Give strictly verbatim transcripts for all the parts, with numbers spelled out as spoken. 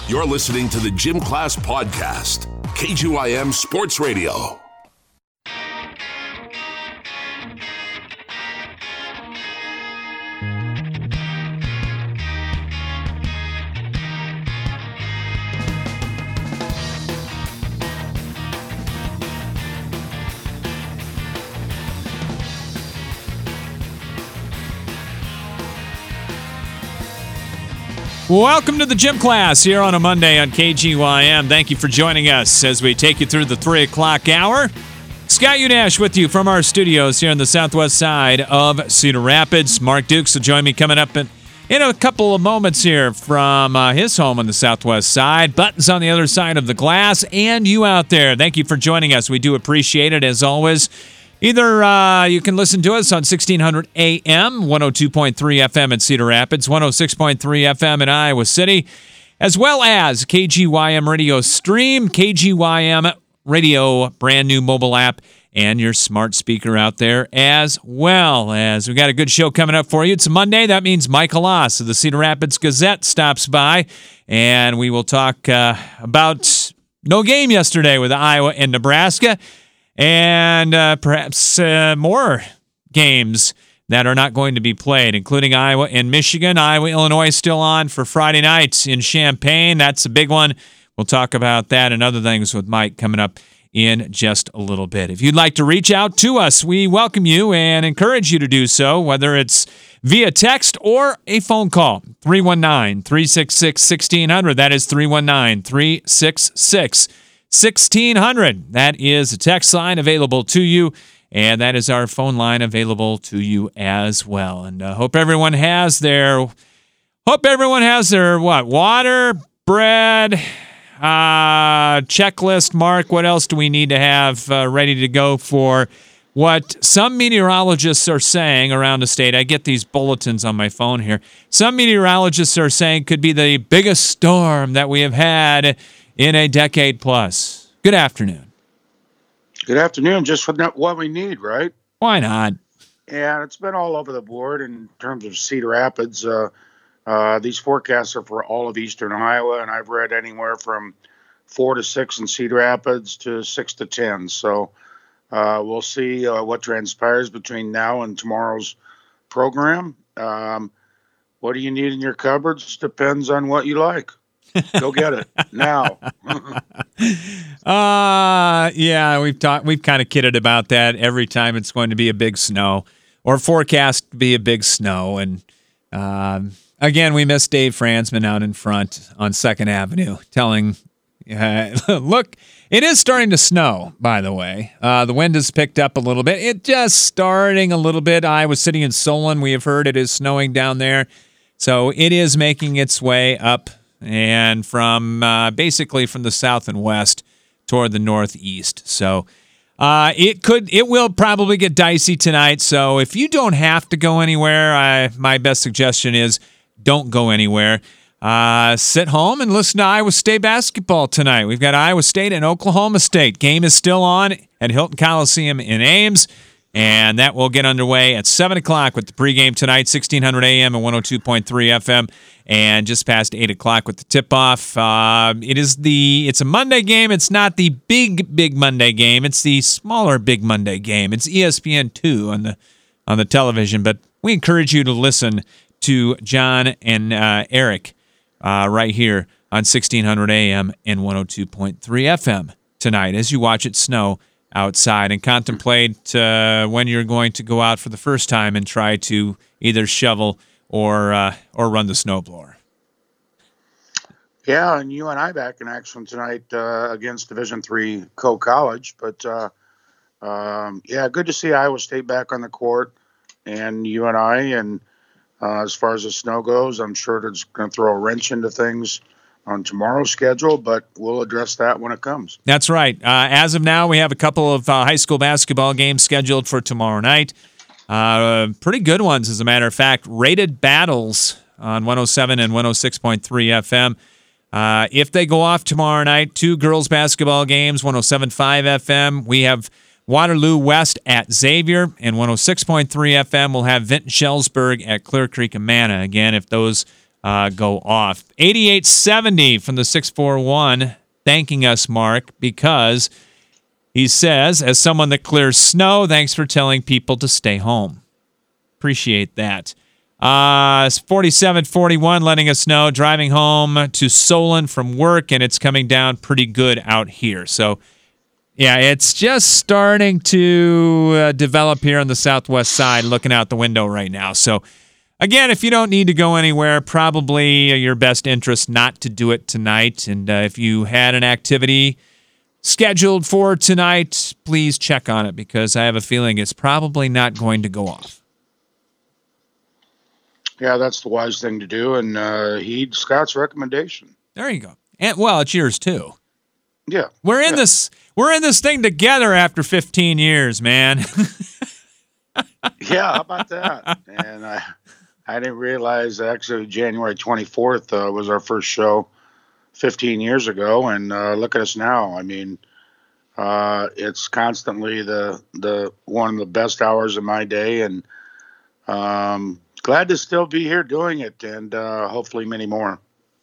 You're listening to the Gym Class Podcast, K G Y M Sports Radio. Welcome to the Gym Class here on a Monday on K G Y M. Thank you for joining us as we take you through the three o'clock hour. Scott Udash with you from our studios here on the southwest side of Cedar Rapids. Mark Dukes will join me coming up in, in a couple of moments here from uh, his home on the southwest side. Buttons on the other side of the glass, and you out there. Thank you for joining us. We do appreciate it as always. Either uh, you can listen to us on sixteen hundred A M, one oh two point three F M in Cedar Rapids, one oh six point three F M in Iowa City, as well as K G Y M Radio Stream, K G Y M Radio, brand new mobile app, and your smart speaker out there as well. As we got a good show coming up for you. It's a Monday. That means Mike Halas of the Cedar Rapids Gazette stops by, and we will talk uh, about no game yesterday with Iowa and Nebraska. And uh, perhaps uh, more games that are not going to be played, including Iowa and Michigan. Iowa, Illinois still on for Friday night in Champaign. That's a big one. We'll talk about that and other things with Mike coming up in just a little bit. If you'd like to reach out to us, we welcome you and encourage you to do so, whether it's via text or a phone call. three one nine, three six six, one six zero zero. That is three one nine, three six six, sixteen hundred. That is a text line available to you, and that is our phone line available to you as well. And uh, hope everyone has their hope everyone has their what water, bread, uh, checklist. Mark, what else do we need to have uh, ready to go for what some meteorologists are saying around the state? I get these bulletins on my phone here. Some meteorologists are saying could be the biggest storm that we have had in a decade plus. Good afternoon. Good afternoon. Just what we need, right? Why not? Yeah, it's been all over the board in terms of Cedar Rapids. Uh, uh, these forecasts are for all of eastern Iowa, and I've read anywhere from four to six in Cedar Rapids to six to ten. So uh, we'll see uh, what transpires between now and tomorrow's program. Um, what do you need in your cupboards? Depends on what you like. Go get it now. uh yeah, we've talked. We've kind of kidded about that every time it's going to be a big snow or forecast to be a big snow. And um, again, we miss Dave Franzman out in front on Second Avenue, telling, uh, "Look, it is starting to snow." By the way, uh, the wind has picked up a little bit. It just starting a little bit. I was sitting in Solon. We have heard it is snowing down there, so it is making its way up. And from uh, basically from the south and west toward the northeast. So uh, it could, it will probably get dicey tonight. So if you don't have to go anywhere, I, my best suggestion is don't go anywhere. Uh, sit home and listen to Iowa State basketball tonight. We've got Iowa State and Oklahoma State. Game is still on at Hilton Coliseum in Ames. And that will get underway at seven o'clock with the pregame tonight, sixteen hundred A M and one oh two point three F M, and just past eight o'clock with the tip-off. Uh, it is the it's a Monday game. It's not the big, big Monday game. It's the smaller big Monday game. It's E S P N two on the on the television. But we encourage you to listen to John and uh, Eric uh, right here on sixteen hundred A M and one oh two point three F M tonight as you watch it snow outside and contemplate uh, when you're going to go out for the first time and try to either shovel or uh, or run the snowblower. Yeah, and you and I back in action tonight uh, against Division three Co College. But uh, um, yeah, good to see Iowa State back on the court, and you and I. And uh, as far as the snow goes, I'm sure it's going to throw a wrench into things on tomorrow's schedule, but we'll address that when it comes. That's right. Uh, as of now, we have a couple of uh, high school basketball games scheduled for tomorrow night. Uh, pretty good ones, as a matter of fact. Rated battles on one oh seven and one oh six point three F M. Uh, if they go off tomorrow night, two girls basketball games, one oh seven point five F M. We have Waterloo West at Xavier, and one oh six point three F M. We'll have Vinton Shellsburg at Clear Creek Amana. Again, if those uh, go off. eighty-eight seventy from the six four one thanking us, Mark, because he says, as someone that clears snow, thanks for telling people to stay home. Appreciate that. Uh, forty-seven forty-one letting us know, driving home to Solon from work, and it's coming down pretty good out here. So, yeah, it's just starting to uh, develop here on the southwest side, looking out the window right now. So, again, if you don't need to go anywhere, probably your best interest not to do it tonight. And uh, if you had an activity scheduled for tonight, please check on it, because I have a feeling it's probably not going to go off. Yeah, that's the wise thing to do, and uh, heed Scott's recommendation. There you go. And well, it's yours too. Yeah, we're in yeah. this. We're in this thing together after fifteen years, man. Yeah, how about that? And I, I didn't realize actually January twenty-fourth uh, was our first show fifteen years ago, and uh, look at us now. I mean, uh, it's constantly the the one of the best hours of my day, and um, glad to still be here doing it, and uh, hopefully many more.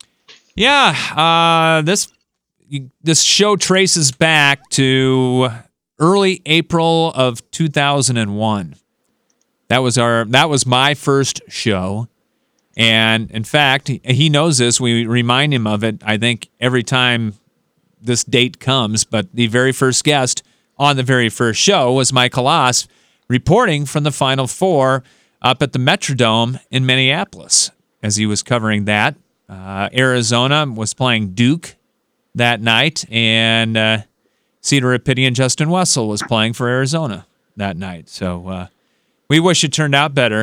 Yeah, uh, this this show traces back to early April of two thousand one. That was our that was my first show. And in fact, he knows this. We remind him of it, I think, every time this date comes. But the very first guest on the very first show was Michael Oss, reporting from the Final Four up at the Metrodome in Minneapolis as he was covering that. Uh, Arizona was playing Duke that night, and uh, Cedar Rapidian Justin Wessel was playing for Arizona that night. So uh, we wish it turned out better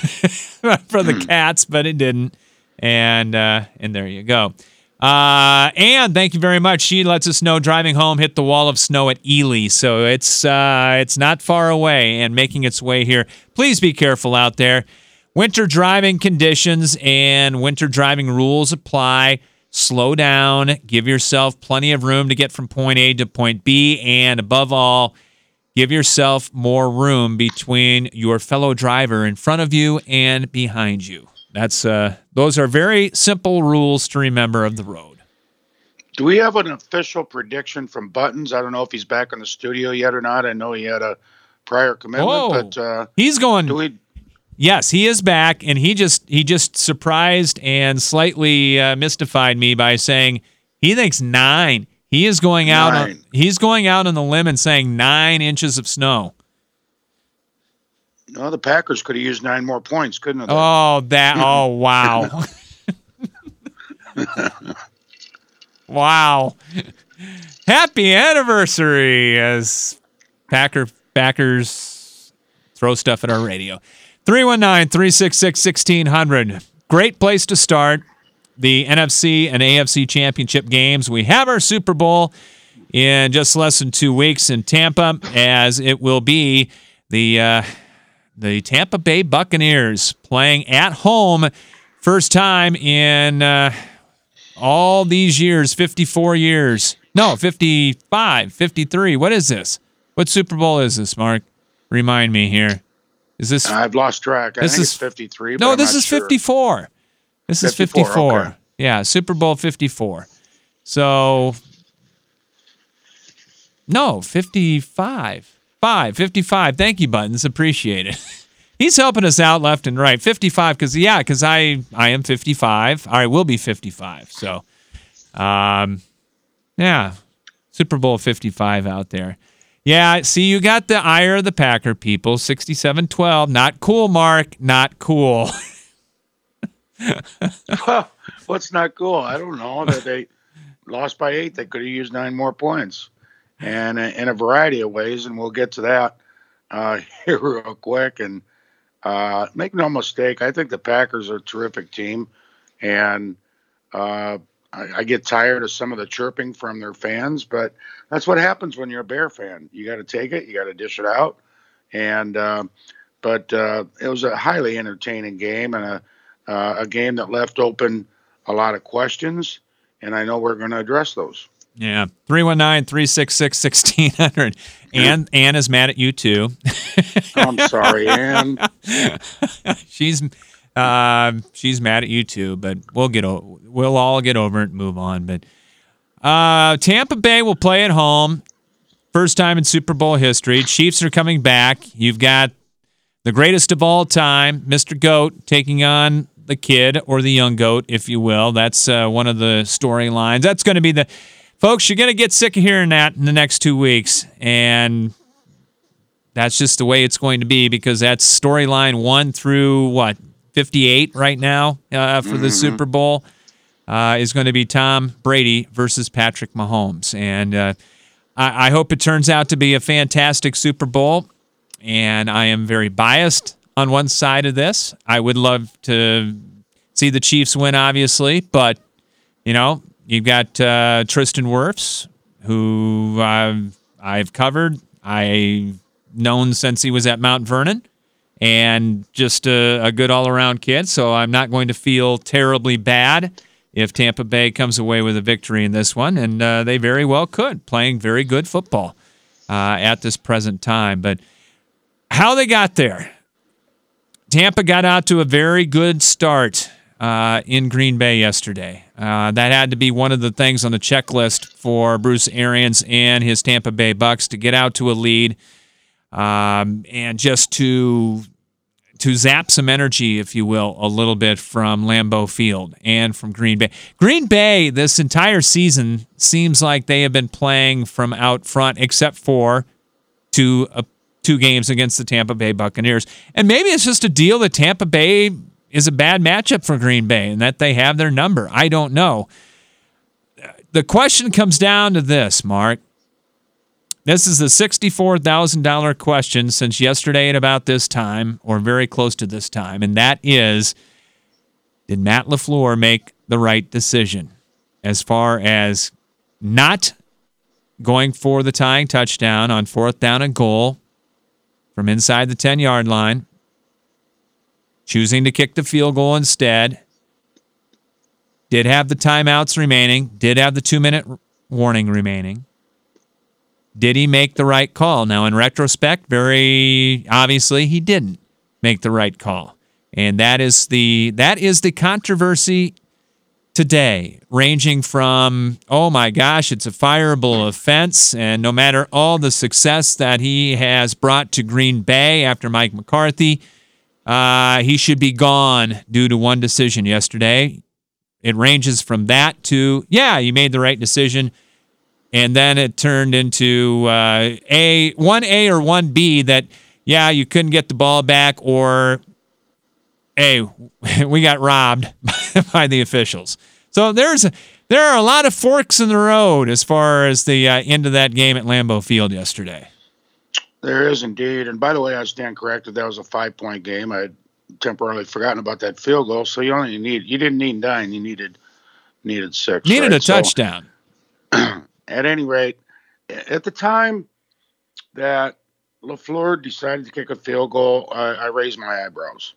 for the Cats, but it didn't. And uh, and there you go. Uh, and thank you very much. She lets us know driving home hit the wall of snow at Ely, so it's uh, it's not far away and making its way here. Please be careful out there. Winter driving conditions and winter driving rules apply. Slow down. Give yourself plenty of room to get from point A to point B, and above all, give yourself more room between your fellow driver in front of you and behind you. That's uh, those are very simple rules to remember of the road. Do we have an official prediction from Buttons? I don't know if he's back in the studio yet or not. I know he had a prior commitment, oh, but uh, he's going. Do we? Yes, he is back, and he just he just surprised and slightly uh, mystified me by saying he thinks nine. He is going out. On, he's going out on the limb and saying nine inches of snow. No, the Packers could have used nine more points, couldn't they? Oh, that! Oh, wow! Wow! Happy anniversary, as Packer Packers throw stuff at our radio. three one nine, three six six, one six zero zero. Great place to start the N F C and A F C championship games. We have our Super Bowl in just less than two weeks in Tampa, as it will be the uh, the Tampa Bay Buccaneers playing at home. First time in uh, all these years, fifty-four years. No, fifty-five, fifty-three. What is this? What Super Bowl is this, Mark? Remind me here. Is this? I've lost track. I this think is it's fifty-three. No, but this I'm not is sure. fifty-four. This is fifty-four, fifty-four. okay. Yeah, Super Bowl fifty-four. So, no, fifty-five. Five, fifty-five. Thank you, Buttons. Appreciate it. He's helping us out left and right. fifty-five, because, yeah, because I, I am fifty-five. I will be fifty-five. So, um, yeah, Super Bowl fifty-five out there. Yeah, see, you got the ire of the Packer people, sixty-seven twelve. Not cool, Mark. Not cool. What's not cool? I don't know. That they lost by eight. They could have used nine more points. And in a variety of ways, and we'll get to that uh, here real quick. And uh, make no mistake, I think the Packers are a terrific team. And uh, I, I get tired of some of the chirping from their fans, but that's what happens when you're a Bear fan. You got to take it. You got to dish it out. And uh, but uh, it was a highly entertaining game, and a uh, a game that left open a lot of questions. And I know we're going to address those. Yeah, three one nine, three six six, one six zero zero. Ann, Ann is mad at you, too. I'm sorry, Ann. She's uh, she's mad at you too, but we'll get o- we'll all get over it and move on. But uh, Tampa Bay will play at home. First time in Super Bowl history. Chiefs are coming back. You've got the greatest of all time, Mister GOAT, taking on the kid, or the young GOAT, if you will. That's uh, one of the storylines. That's going to be the... Folks, you're going to get sick of hearing that in the next two weeks, and that's just the way it's going to be, because that's storyline one through, what, fifty-eight right now uh, for mm-hmm. the Super Bowl, uh, is going to be Tom Brady versus Patrick Mahomes. And uh, I, I hope it turns out to be a fantastic Super Bowl, and I am very biased on one side of this. I would love to see the Chiefs win, obviously, but, you know, you've got uh, Tristan Wirfs, who I've, I've covered. I've known since he was at Mount Vernon, and just a, a good all-around kid, so I'm not going to feel terribly bad if Tampa Bay comes away with a victory in this one, and uh, they very well could, playing very good football uh, at this present time. But how they got there, Tampa got out to a very good start uh, in Green Bay yesterday. Uh, that had to be one of the things on the checklist for Bruce Arians and his Tampa Bay Bucks, to get out to a lead um, and just to to zap some energy, if you will, a little bit from Lambeau Field and from Green Bay. Green Bay, this entire season, seems like they have been playing from out front, except for two uh, two games against the Tampa Bay Buccaneers. And maybe it's just a deal that Tampa Bay is a bad matchup for Green Bay and that they have their number. I don't know. The question comes down to this, Mark. This is the sixty-four thousand dollars question since yesterday at about this time, or very close to this time, and that is, did Matt LaFleur make the right decision as far as not going for the tying touchdown on fourth down and goal from inside the ten-yard line, choosing to kick the field goal instead, did have the timeouts remaining, did have the two-minute warning remaining? Did he make the right call? Now, in retrospect, very obviously he didn't make the right call. And that is the that is the controversy today, ranging from, oh my gosh, it's a fireable offense, and no matter all the success that he has brought to Green Bay after Mike McCarthy, uh, he should be gone due to one decision yesterday. It ranges from that to, yeah, you made the right decision. And then it turned into uh, a one A or one B that, yeah, you couldn't get the ball back, or, hey, we got robbed by the officials. So there's a, there are a lot of forks in the road as far as the uh, end of that game at Lambeau Field yesterday. There is indeed. And by the way, I stand corrected. That was a five-point game. I had temporarily forgotten about that field goal. So you only need you didn't need nine. You needed needed six. Needed right? a touchdown. So, at any rate, at the time that LaFleur decided to kick a field goal, I, I raised my eyebrows.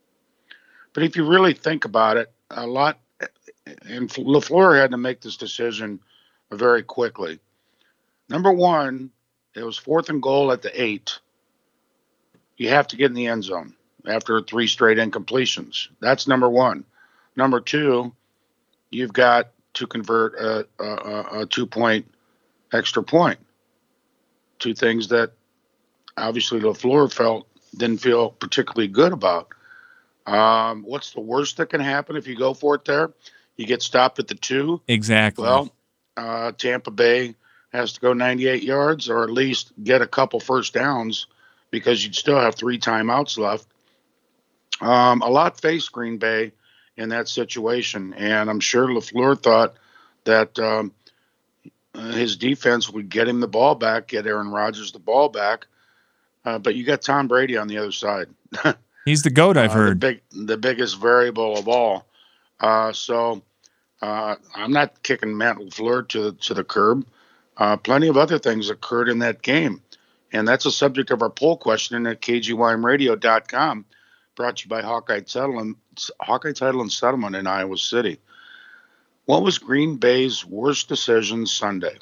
But if you really think about it, a lot, and LaFleur had to make this decision very quickly. Number one, it was fourth and goal at the eight. You have to get in the end zone after three straight incompletions. That's number one. Number two, you've got to convert a, a, a two-point extra point. Two things that obviously LaFleur felt didn't feel particularly good about. Um, what's the worst that can happen if you go for it there? You get stopped at the two. Exactly. Well, uh, Tampa Bay has to go ninety-eight yards, or at least get a couple first downs, because you'd still have three timeouts left. Um, a lot faced Green Bay in that situation, and I'm sure LaFleur thought that um, his defense would get him the ball back, get Aaron Rodgers the ball back, uh, but you got Tom Brady on the other side. He's the GOAT, I've uh, heard. The, big, the biggest variable of all. Uh, so uh, I'm not kicking Matt LaFleur to, to the curb. Uh, plenty of other things occurred in that game, and that's a subject of our poll question at K G Y M radio dot com. Brought to you by Hawkeye Title and Hawkeye Title and Settlement in Iowa City. What was Green Bay's worst decision Sunday?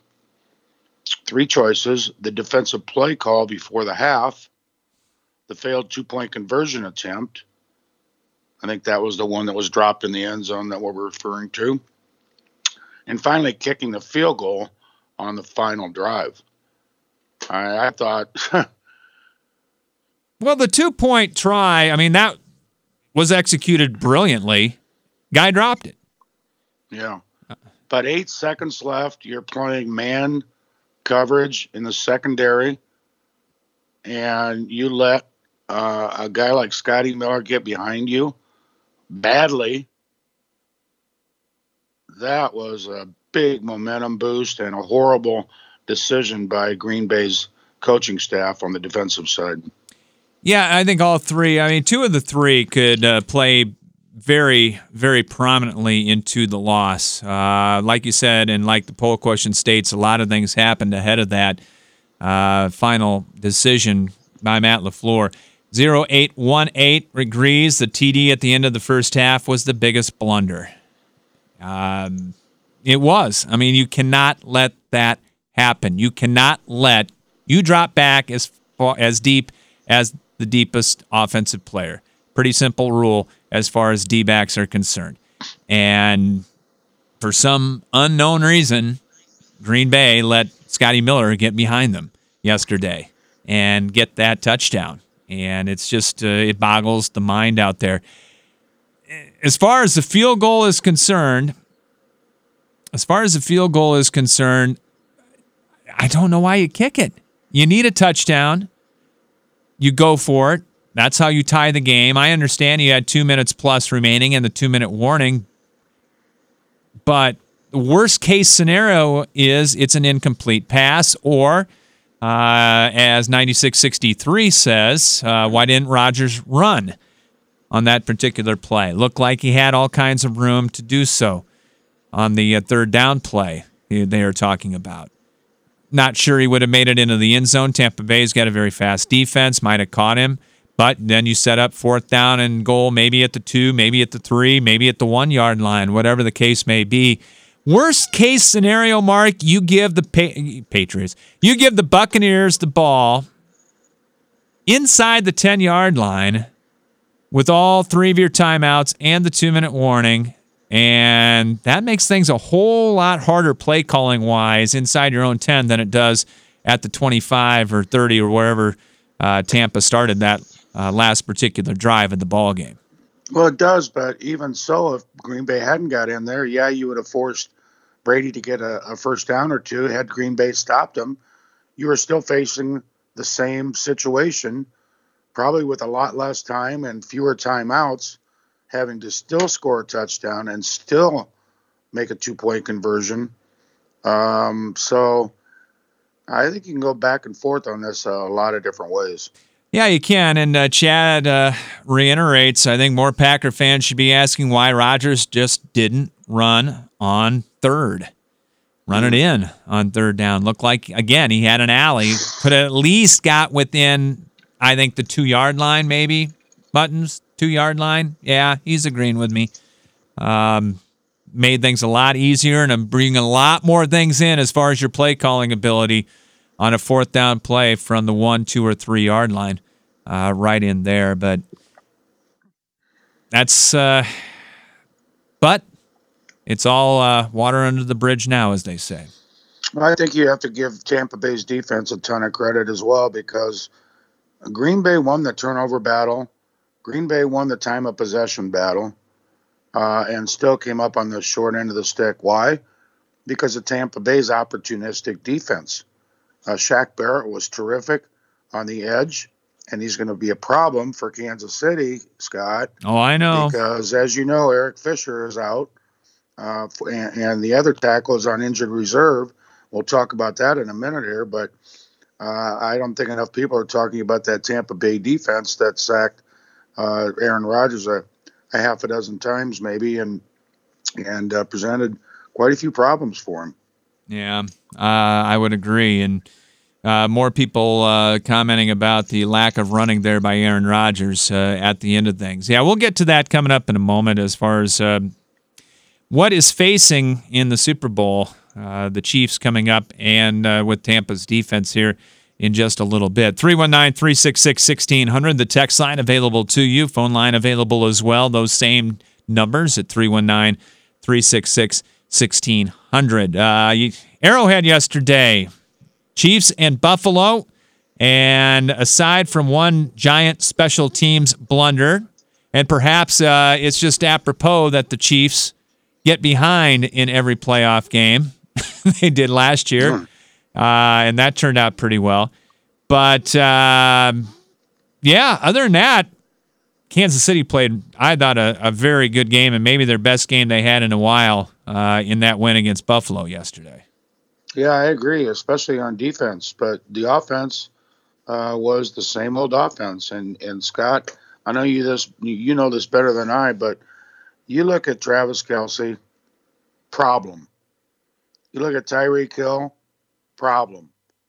Three choices: the defensive play call before the half, the failed two-point conversion attempt, I think that was the one that was dropped in the end zone that we're referring to. And finally, kicking the field goal on the final drive. I, I thought... Well, the two-point try, I mean, that was executed brilliantly. Guy dropped it. Yeah. But eight seconds left. You're playing man coverage in the secondary, and you let uh, a guy like Scotty Miller get behind you badly. That was a big momentum boost and a horrible decision by Green Bay's coaching staff on the defensive side. Yeah, I think all three, I mean, two of the three could uh, play very, very prominently into the loss. Uh, like you said, and like the poll question states, a lot of things happened ahead of that uh, final decision by Matt LaFleur. zero eight one eight agrees the T D at the end of the first half was the biggest blunder. Um, it was. I mean, you cannot let that happen. You cannot let you drop back as far, as deep as the deepest offensive player. Pretty simple rule as far as D-backs are concerned. And for some unknown reason, Green Bay let Scotty Miller get behind them yesterday and get that touchdown. And it's just, uh, it boggles the mind out there. As far as the field goal is concerned, as far as the field goal is concerned, I don't know why you kick it. You need a touchdown. You go for it. That's how you tie the game. I understand you had two minutes plus remaining and the two-minute warning, but the worst-case scenario is it's an incomplete pass, or, uh, as ninety-six sixty-three says, uh, why didn't Rodgers run on that particular play? Looked like he had all kinds of room to do so on the uh, third down play they are talking about. Not sure he would have made it into the end zone. Tampa Bay's got a very fast defense, might have caught him. But then you set up fourth down and goal, maybe at the two, maybe at the three, maybe at the one-yard line, whatever the case may be. Worst case scenario, Mark, you give the pa- Patriots, you give the Buccaneers the ball inside the ten-yard line with all three of your timeouts and the two-minute warning, and that makes things a whole lot harder play calling-wise inside your own ten than it does at the twenty-five or thirty or wherever uh, Tampa started that Uh, last particular drive in the ball game. Well, it does, but even so, if Green Bay hadn't got in there, yeah, you would have forced Brady to get a, a first down or two. Had Green Bay stopped him, you were still facing the same situation, probably with a lot less time and fewer timeouts, having to still score a touchdown and still make a two-point conversion. Um, so I think you can go back and forth on this uh, a lot of different ways. Yeah, you can. And uh, Chad uh, reiterates, I think more Packer fans should be asking why Rodgers just didn't run on third. Run it in on third down. Looked like, again, he had an alley. Could have at least got within, I think, the two-yard line maybe. Buttons, two-yard line. Yeah, he's agreeing with me. Um, made things a lot easier, and I'm bringing a lot more things in as far as your play calling ability on a fourth down play from the one, two, or three-yard line. Uh, right in there, but that's, uh, but it's all uh, water under the bridge now, as they say. I think you have to give Tampa Bay's defense a ton of credit as well, because Green Bay won the turnover battle. Green Bay won the time of possession battle, uh, and still came up on the short end of the stick. Why? Because of Tampa Bay's opportunistic defense. Uh, Shaq Barrett was terrific on the edge. And he's going to be a problem for Kansas City, Scott. Oh, I know. Because, as you know, Eric Fisher is out, uh, and, and the other tackle is on injured reserve. We'll talk about that in a minute here, but uh, I don't think enough people are talking about that Tampa Bay defense that sacked uh, Aaron Rodgers a, a half a dozen times maybe and and uh, presented quite a few problems for him. Yeah, uh, I would agree. And Uh, more people uh, commenting about the lack of running there by Aaron Rodgers uh, at the end of things. Yeah, we'll get to that coming up in a moment as far as uh, what is facing in the Super Bowl, uh, the Chiefs coming up, and uh, with Tampa's defense here in just a little bit. three one nine, three six six, one six zero zero, the text line available to you. Phone line available as well. Those same numbers at three one nine, three six six, one six zero zero. Uh, Arrowhead yesterday, Chiefs and Buffalo. And aside from one giant special teams blunder, and perhaps uh, it's just apropos that the Chiefs get behind in every playoff game. They did last year. Uh, and that turned out pretty well. But, uh, yeah, other than that, Kansas City played, I thought, a, a very good game and maybe their best game they had in a while uh, in that win against Buffalo yesterday. Yeah, I agree, especially on defense. But the offense uh, was the same old offense. And, and Scott, I know you this you know this better than I, but you look at Travis Kelce, problem. You look at Tyreek Hill, problem.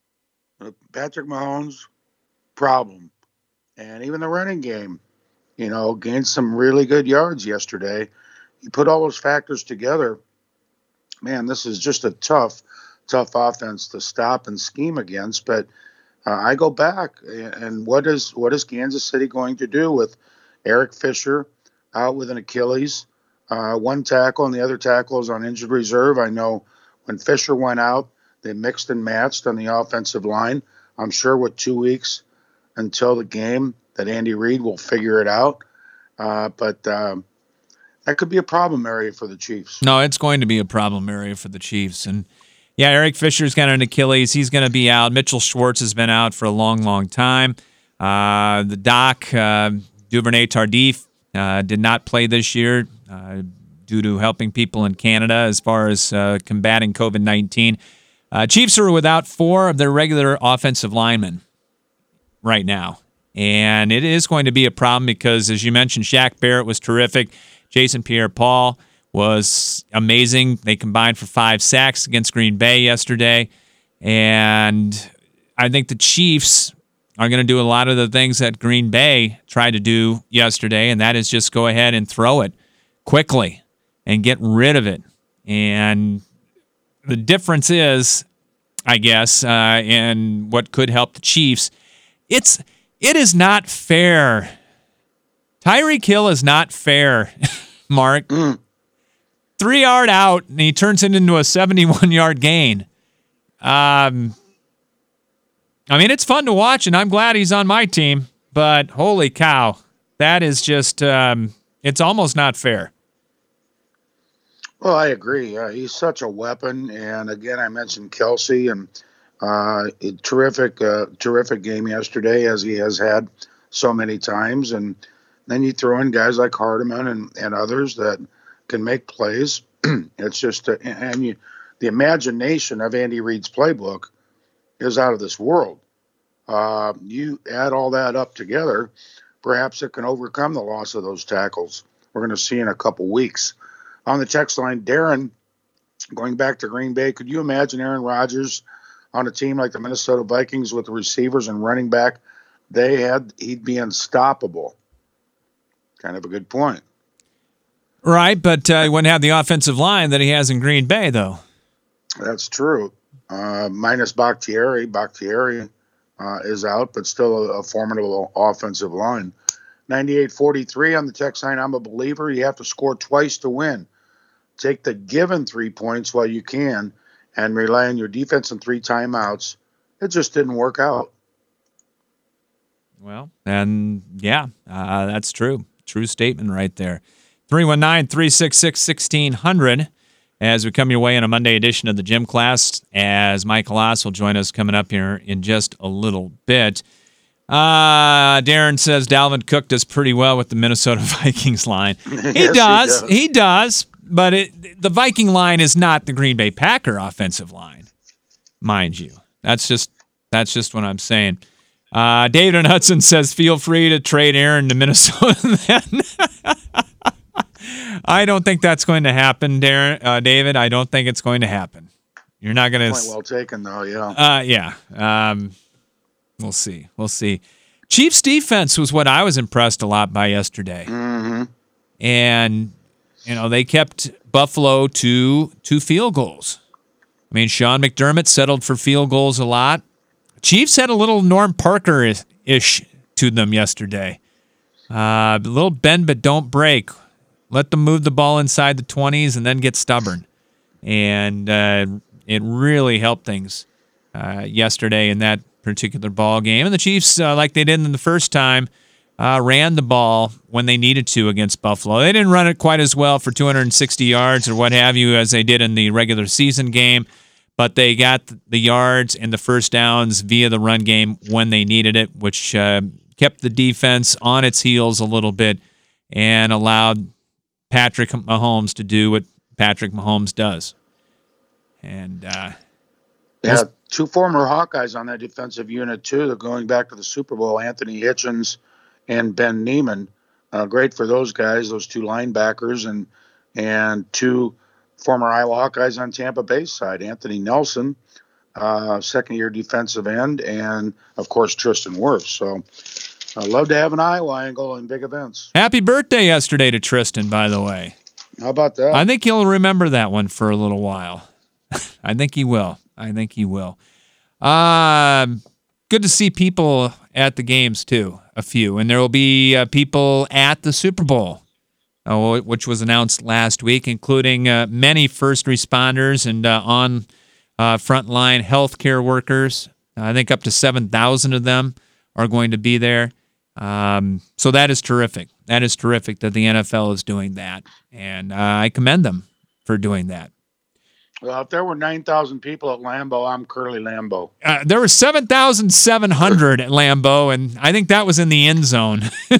Patrick Mahomes, problem. And even the running game, you know, gained some really good yards yesterday. You put all those factors together, man, this is just a tough, tough offense to stop and scheme against. But uh, I go back, and what is what is Kansas City going to do with Eric Fisher out with an Achilles, uh, one tackle, and the other tackle is on injured reserve? I know when Fisher went out, they mixed and matched on the offensive line. I'm sure with two weeks until the game that Andy Reid will figure it out. Uh, but um, that could be a problem area for the Chiefs. No, it's going to be a problem area for the Chiefs. And, yeah, Eric Fisher's got an Achilles. He's going to be out. Mitchell Schwartz has been out for a long, long time. Uh, the doc, uh, Duvernay-Tardif, uh, did not play this year uh, due to helping people in Canada as far as uh, combating covid nineteen. Uh, Chiefs are without four of their regular offensive linemen right now. And it is going to be a problem because, as you mentioned, Shaq Barrett was terrific. Jason Pierre-Paul was amazing. They combined for five sacks against Green Bay yesterday. And I think the Chiefs are going to do a lot of the things that Green Bay tried to do yesterday, and that is just go ahead and throw it quickly and get rid of it. And the difference is, I guess, uh, and what could help the Chiefs, it's it is not fair. Tyreek Hill is not fair, Mark. Mm. Three yard out, and he turns it into a seventy-one yard gain. Um, I mean, it's fun to watch, and I'm glad he's on my team, but holy cow, that is just, um, it's almost not fair. Well, I agree. Uh, he's such a weapon, and again, I mentioned Kelce, and uh, a terrific, uh, terrific game yesterday, as he has had so many times. And then you throw in guys like Hardeman and, and others that can make plays. It's just, uh, and you, the imagination of Andy Reid's playbook is out of this world. Uh, you add all that up together, perhaps it can overcome the loss of those tackles we're going to see in a couple weeks. On the text line, Darren, going back to Green Bay, could you imagine Aaron Rodgers on a team like the Minnesota Vikings with the receivers and running back they had? He'd be unstoppable. Kind of a good point. Right, but uh, he wouldn't have the offensive line that he has in Green Bay, though. That's true. Uh, minus Bakhtiari. Bakhtiari uh, is out, but still a, a formidable offensive line. ninety-eight forty-three on the text line, I'm a believer. You have to score twice to win. Take the given three points while you can and rely on your defense and three timeouts. It just didn't work out. Well, and yeah, uh, that's true. True statement right there. three one nine, three six six, one six zero zero as we come your way on a Monday edition of the Gym Class, as Mike Halas will join us coming up here in just a little bit. Uh, Darren says Dalvin Cook does pretty well with the Minnesota Vikings line. He, yes, does, he does. He does. But it, the Viking line is not the Green Bay Packer offensive line, mind you. That's just that's just what I'm saying. Uh, David Hudson says, feel free to trade Aaron to Minnesota then. I don't think that's going to happen, Darren, uh, David. I don't think it's going to happen. You're not going to. Point well taken, though, yeah. Uh, yeah. Um, we'll see. We'll see. Chiefs defense was what I was impressed a lot by yesterday. Mm-hmm. And, you know, they kept Buffalo to two field goals. I mean, Sean McDermott settled for field goals a lot. Chiefs had a little Norm Parker-ish to them yesterday. Uh, a little bend but don't break. Let them move the ball inside the twenties and then get stubborn. And uh, it really helped things uh, yesterday in that particular ball game. And the Chiefs, uh, like they did in the first time, uh, ran the ball when they needed to against Buffalo. They didn't run it quite as well for two hundred sixty yards or what have you as they did in the regular season game, but they got the yards and the first downs via the run game when they needed it, which uh, kept the defense on its heels a little bit and allowed Patrick Mahomes to do what Patrick Mahomes does. And uh, yeah, two former Hawkeyes on that defensive unit too. They're going back to the Super Bowl. Anthony Hitchens and Ben Neiman. Uh, great for those guys, those two linebackers, and and two former Iowa Hawkeyes on Tampa Bay's side. Anthony Nelson, uh, second-year defensive end, and of course Tristan Wirfs. So I love to have an Iowa angle in big events. Happy birthday yesterday to Tristan, by the way. How about that? I think he'll remember that one for a little while. I think he will. I think he will. Uh, good to see people at the games, too, a few. And there will be uh, people at the Super Bowl, uh, which was announced last week, including uh, many first responders and uh, on uh, frontline healthcare workers. I think up to seven thousand of them are going to be there. Um, so that is terrific. That is terrific that the N F L is doing that. And uh, I commend them for doing that. Well, if there were nine thousand people at Lambeau, I'm Curly Lambeau. Uh, there were seven thousand seven hundred at Lambeau, and I think that was in the end zone.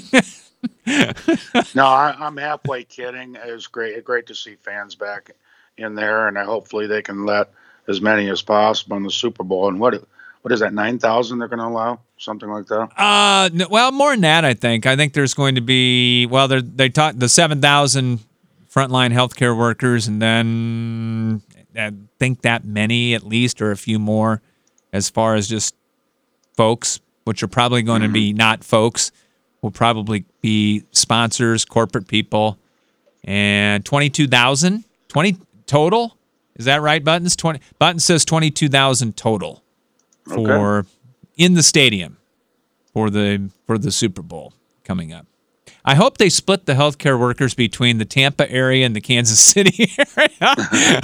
No, I, I'm halfway kidding. It was great. Great to see fans back in there, and I, hopefully they can let as many as possible in the Super Bowl. And what what is that, nine thousand they're going to allow? Something like that? Uh, no, well, more than that, I think. I think there's going to be, well, they talked the seven thousand frontline healthcare workers, and then I think that many at least, or a few more, as far as just folks, which are probably going mm-hmm. to be not folks, will probably be sponsors, corporate people, and twenty-two thousand, twenty total. Is that right, Buttons? twenty Buttons says twenty-two thousand total for okay. in the stadium for the for the Super Bowl coming up. I hope they split the healthcare workers between the Tampa area and the Kansas City area.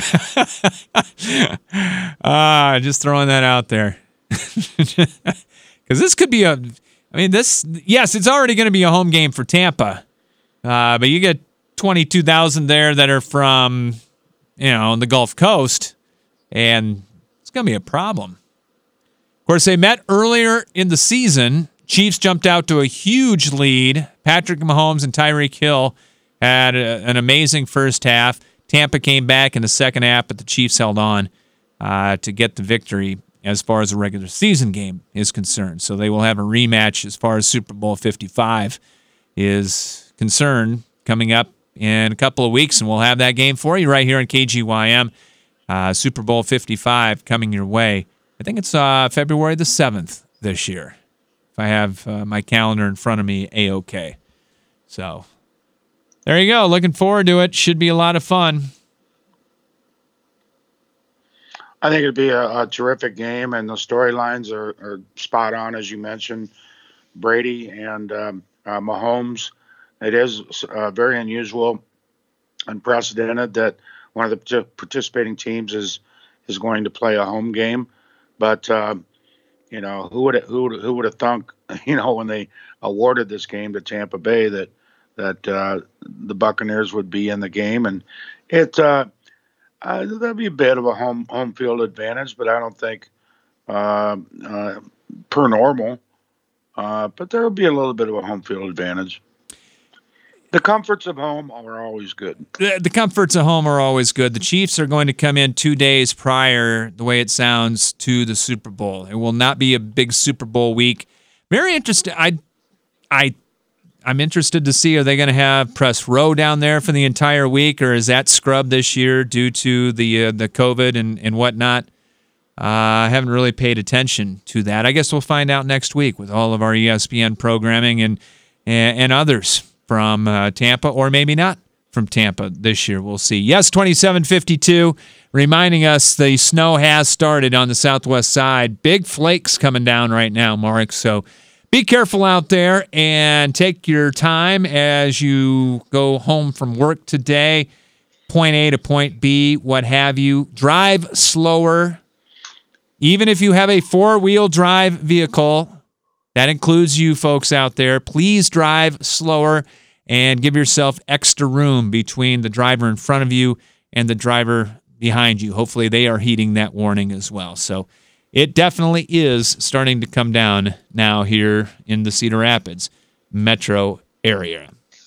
Ah, just throwing that out there. Because this could be a, I mean, this, yes, it's already going to be a home game for Tampa. Uh, but you get twenty-two thousand there that are from, you know, the Gulf Coast, and it's going to be a problem. Of course, they met earlier in the season. Chiefs jumped out to a huge lead. Patrick Mahomes and Tyreek Hill had a, an amazing first half. Tampa came back in the second half, but the Chiefs held on uh, to get the victory as far as the regular season game is concerned. So they will have a rematch as far as Super Bowl fifty-five is concerned coming up in a couple of weeks, and we'll have that game for you right here on K G Y M. Uh, Super Bowl fifty-five coming your way. I think it's uh, February the seventh this year, if I have uh, my calendar in front of me, A-OK. So there you go. Looking forward to it. Should be a lot of fun. I think it'd be a, a terrific game, and the storylines are, are spot on, as you mentioned. Brady and um, uh, Mahomes. It is uh, very unusual, unprecedented that one of the participating teams is is going to play a home game. But uh, you know, who would who would who would have thunk, you know, when they awarded this game to Tampa Bay that that uh, the Buccaneers would be in the game, and it uh, uh, that'd be a bit of a home home field advantage, but I don't think uh, uh, per normal. Uh, but there will be a little bit of a home field advantage. The comforts of home are always good. The, the comforts of home are always good. The Chiefs are going to come in two days prior, the way it sounds, to the Super Bowl. It will not be a big Super Bowl week. Very interested. I, I, I'm interested to see, are they going to have press row down there for the entire week, or is that scrubbed this year due to the uh, the COVID and, and whatnot? Uh, I haven't really paid attention to that. I guess we'll find out next week with all of our E S P N programming and and, and others from uh, Tampa, or maybe not, from Tampa this year. We'll see. Yes, twenty-seven fifty-two, reminding us the snow has started on the southwest side. Big flakes coming down right now, Mark. So be careful out there and take your time as you go home from work today. Point A to point B, what have you. Drive slower. Even if you have a four-wheel drive vehicle, that includes you folks out there, please drive slower and give yourself extra room between the driver in front of you and the driver behind you. Hopefully they are heeding that warning as well. So it definitely is starting to come down now here in the Cedar Rapids metro area.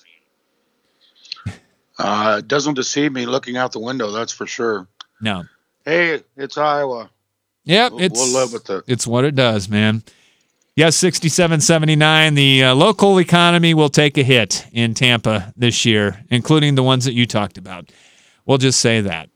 Uh, it doesn't deceive me looking out the window, that's for sure. No. Hey, it's Iowa. Yep, we'll, it's, we'll live with it. It's what it does, man. Yes, sixty-seven seventy-nine. The uh, local economy will take a hit in Tampa this year, including the ones that you talked about. We'll just say that.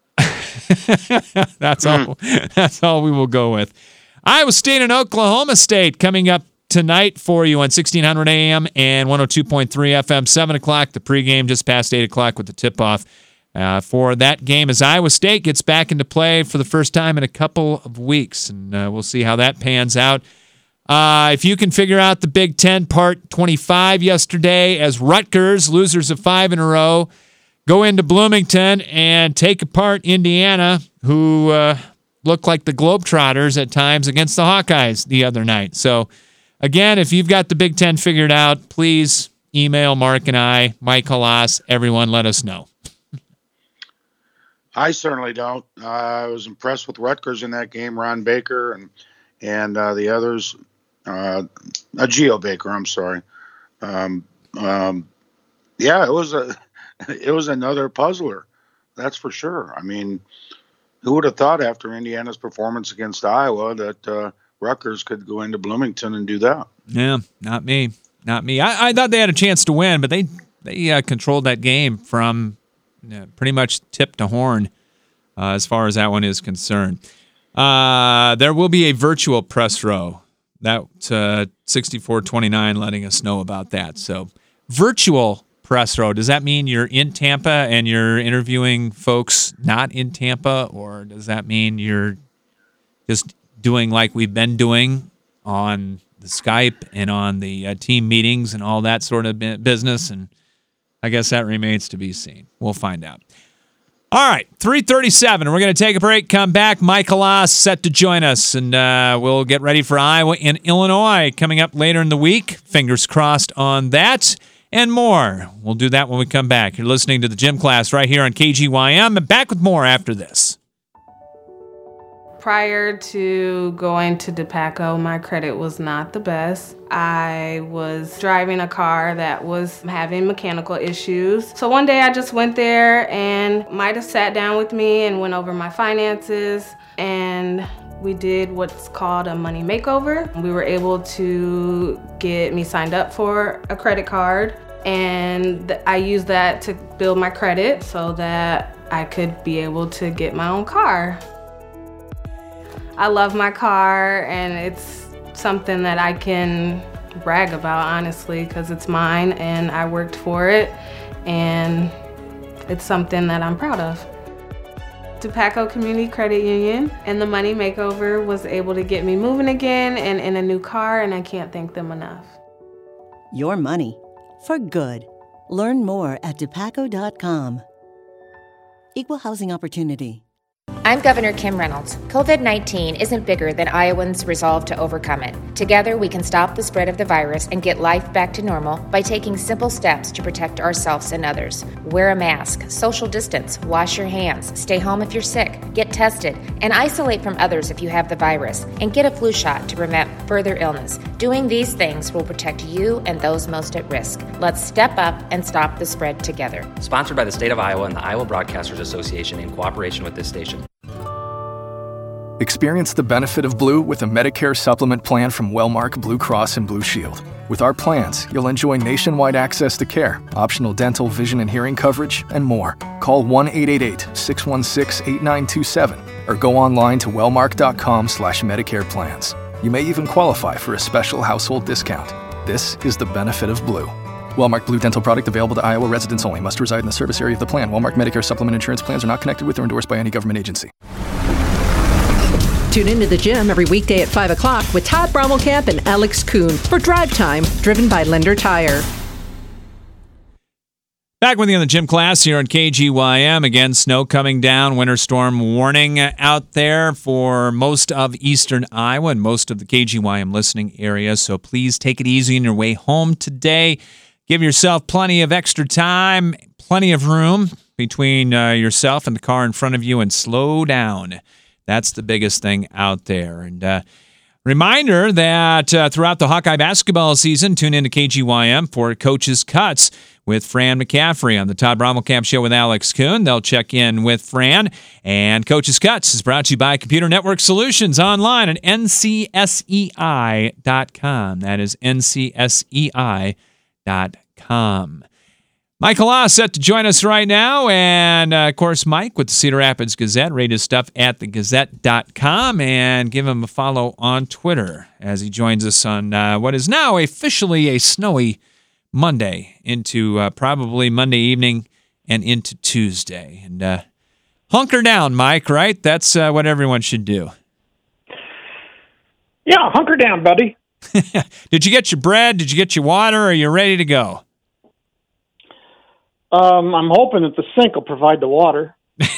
That's all. That's all we will go with. Iowa State and Oklahoma State coming up tonight for you on sixteen hundred A M and one oh two point three F M, seven o'clock. The pregame just past eight o'clock with the tip-off. Uh, for that game as Iowa State gets back into play for the first time in a couple of weeks, and uh, we'll see how that pans out. Uh, if you can figure out the Big Ten Part twenty-five yesterday as Rutgers, losers of five in a row, go into Bloomington and take apart Indiana, who uh, looked like the Globetrotters at times against the Hawkeyes the other night. So, again, if you've got the Big Ten figured out, please email Mark and I, Mike Halas, everyone, let us know. I certainly don't. Uh, I was impressed with Rutgers in that game, Ron Baker and and uh, the others. Uh, uh, Geo Baker, I'm sorry. Um, um, yeah, it was a it was another puzzler, that's for sure. I mean, who would have thought after Indiana's performance against Iowa that uh, Rutgers could go into Bloomington and do that? Yeah, not me, not me. I, I thought they had a chance to win, but they they uh, controlled that game from uh, pretty much tip to horn uh, as far as that one is concerned. Uh, there will be a virtual press row. That uh, sixty-four twenty-nine letting us know about that. So virtual press row, does that mean you're in Tampa and you're interviewing folks not in Tampa, or does that mean you're just doing like we've been doing on the Skype and on the uh, team meetings and all that sort of business? And I guess that remains to be seen. We'll find out. All right, three thirty-seven. We're going to take a break, come back. Mike Halas set to join us, and uh, we'll get ready for Iowa and Illinois coming up later in the week. Fingers crossed on that and more. We'll do that when we come back. You're listening to the Gym Class right here on K G Y M, and back with more after this. Prior to going to DePaco, my credit was not the best. I was driving a car that was having mechanical issues. So one day I just went there and might have sat down with me and went over my finances, and we did what's called a money makeover. We were able to get me signed up for a credit card, and I used that to build my credit so that I could be able to get my own car. I love my car, and it's something that I can brag about, honestly, because it's mine and I worked for it, and it's something that I'm proud of. DePaco Community Credit Union and the Money Makeover was able to get me moving again and in a new car, and I can't thank them enough. Your money for good. Learn more at depaco dot com. Equal housing opportunity. I'm Governor Kim Reynolds. covid nineteen isn't bigger than Iowans' resolve to overcome it. Together, we can stop the spread of the virus and get life back to normal by taking simple steps to protect ourselves and others. Wear a mask, social distance, wash your hands, stay home if you're sick, get tested, and isolate from others if you have the virus, and get a flu shot to prevent further illness. Doing these things will protect you and those most at risk. Let's step up and stop the spread together. Sponsored by the State of Iowa and the Iowa Broadcasters Association in cooperation with this station. Experience the benefit of Blue with a Medicare supplement plan from Wellmark Blue Cross and Blue Shield. With our plans, you'll enjoy nationwide access to care, optional dental, vision, and hearing coverage, and more. Call one eight eight eight, six one six, eight nine two seven or go online to wellmark.com slash Medicare plans. You may even qualify for a special household discount. This is the benefit of Blue. Wellmark Blue Dental product available to Iowa residents only. Must reside in the service area of the plan. Wellmark Medicare Supplement insurance plans are not connected with or endorsed by any government agency. Tune into the gym every weekday at five o'clock with Todd Brommelkamp and Alex Kuhn for Drive Time, driven by Lender Tire. Back with you in the gym class here on K G Y M. Again, snow coming down, winter storm warning out there for most of eastern Iowa and most of the K G Y M listening area. So please take it easy on your way home today. Give yourself plenty of extra time, plenty of room between uh, yourself and the car in front of you, and slow down. That's the biggest thing out there. And uh, reminder that uh, throughout the Hawkeye basketball season, tune in to K G Y M for Coach's Cuts with Fran McCaffrey on the Todd Brommelkamp Show with Alex Kuhn. They'll check in with Fran. And Coach's Cuts is brought to you by Computer Network Solutions online at N C S E I dot com. That is N C S E I dot com. Michael Oss set to join us right now, and uh, of course, Mike with the Cedar Rapids Gazette. Rate his stuff at the gazette dot com, and give him a follow on Twitter as he joins us on uh, what is now officially a snowy Monday into uh, probably Monday evening and into Tuesday. And uh, hunker down, Mike, right? That's uh, what everyone should do. Yeah, hunker down, buddy. Did you get your bread? Did you get your water? Or are you ready to go? Um, I'm hoping that the sink will provide the water.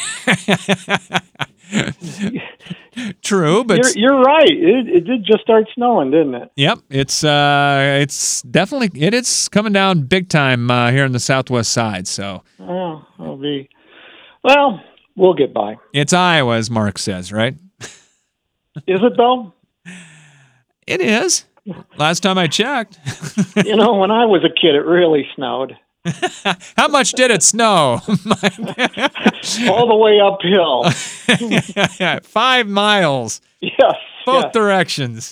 True, but you're, you're right. It, it did just start snowing, didn't it? Yep, it's uh, it's definitely it is coming down big time uh, here on the southwest side. So, oh, it'll be well. We'll get by. It's Iowa, as Mark says, right? Is it though? It is. Last time I checked. You know, when I was a kid, it really snowed. How much did it snow? All the way uphill. Five miles. Yes. Both yes. directions.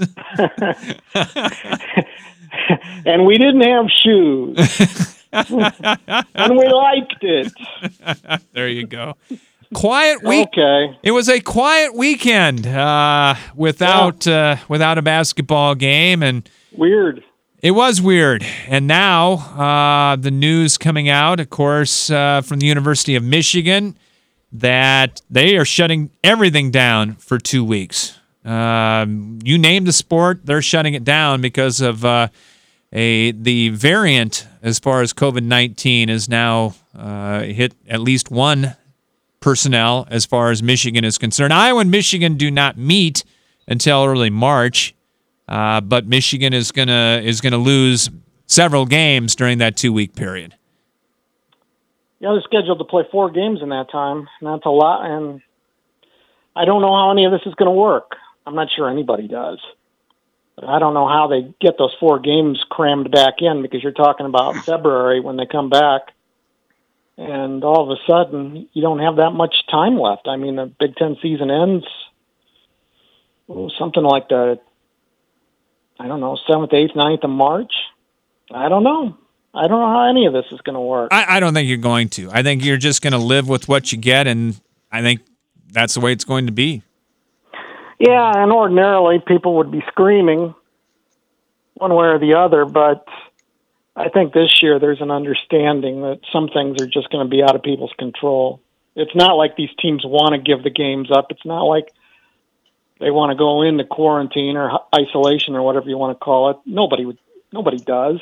And we didn't have shoes. And we liked it. There you go. Quiet week. Okay. It was a quiet weekend uh, without yeah. uh, without a basketball game, and weird. It was weird. And now uh, the news coming out, of course, uh, from the University of Michigan, that they are shutting everything down for two weeks. Um, you name the sport, they're shutting it down because of uh, a the variant as far as COVID nineteen is now uh, hit at least one personnel as far as Michigan is concerned. Iowa and Michigan do not meet until early March. Uh, but Michigan is gonna is gonna lose several games during that two week period. Yeah, they're scheduled to play four games in that time. And that's a lot, and I don't know how any of this is going to work. I'm not sure anybody does. But I don't know how they get those four games crammed back in, because you're talking about February when they come back, and all of a sudden you don't have that much time left. I mean, the Big Ten season ends oh, something like the I don't know, seventh, eighth, ninth of March. I don't know. I don't know how any of this is going to work. I, I don't think you're going to. I think you're just going to live with what you get, and I think that's the way it's going to be. Yeah, and ordinarily people would be screaming one way or the other, but I think this year there's an understanding that some things are just going to be out of people's control. It's not like these teams want to give the games up. It's not like they want to go into quarantine or isolation or whatever you want to call it. Nobody would. Nobody does.